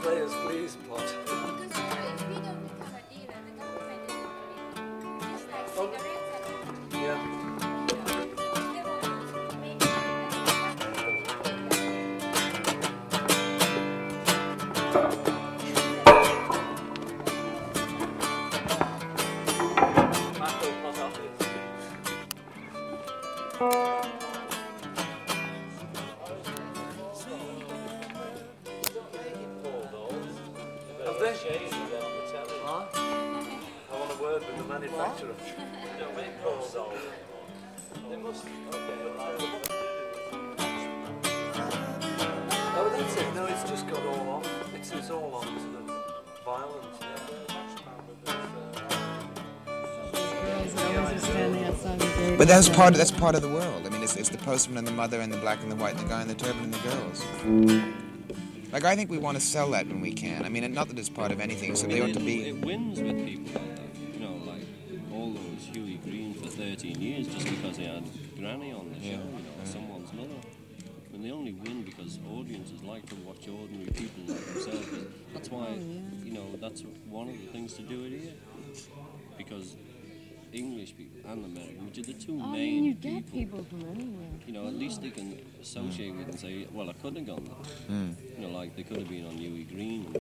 players, please, Plot. Because if we don't become a dealer, the government is going to just like cigarettes and Yeah. Have they? Huh? I want a word with the manufacturer. They don't make Paul dolls. They must. Oh, that's it. No, it's just got all on. It's all on to the violence. But that's part of the world. I mean, it's the postman and the mother and the black and the white and the guy and the turban and the girls. Like, I think we want to sell that when we can. I mean, not that it's part of anything, so they ought to be... It wins with people like that. You know, like all those Huey Green for 13 years just because he had Granny on the show, you know, or someone's mother. And they only win because audiences like to watch ordinary people like themselves. That's why, you know, that's one of the things to do it here. Because English people and American, which are the two main you get people from anywhere. You know, at least they can associate with and say, well, I could have gone there. You know, like they could have been on Huey Green and